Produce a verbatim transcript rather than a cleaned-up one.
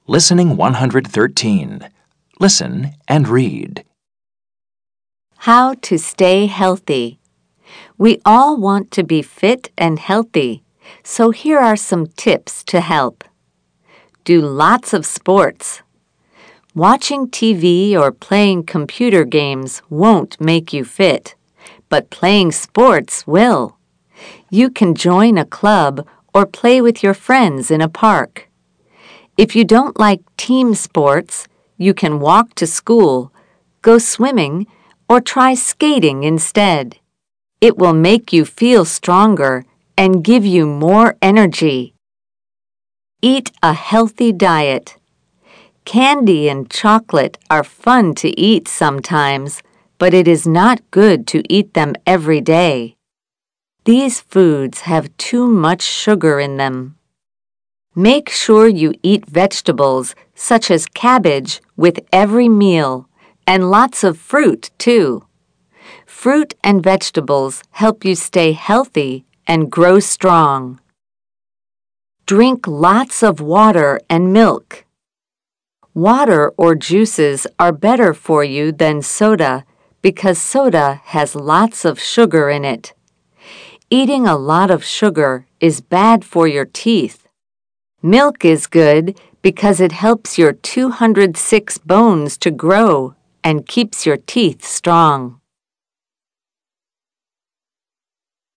Listening one hundred thirteen. Listen and read. How to stay healthy. We all want to be fit and healthy, so here are some tips to help. Do lots of sports. Watching T V or playing computer games won't make you fit, but playing sports will. You can join a club or play with your friends in a park. If you don't like team sports, you can walk to school, go swimming, or try skating instead. It will make you feel stronger and give you more energy. Eat a healthy diet. Candy and chocolate are fun to eat sometimes, but it is not good to eat them every day. These foods have too much sugar in them. Make sure you eat vegetables such as cabbage with every meal, and lots of fruit too. Fruit and vegetables help you stay healthy and grow strong. Drink lots of water and milk. Water or juices are better for you than soda because soda has lots of sugar in it. Eating a lot of sugar is bad for your teeth. Milk is good because it helps your two hundred six bones to grow and keeps your teeth strong.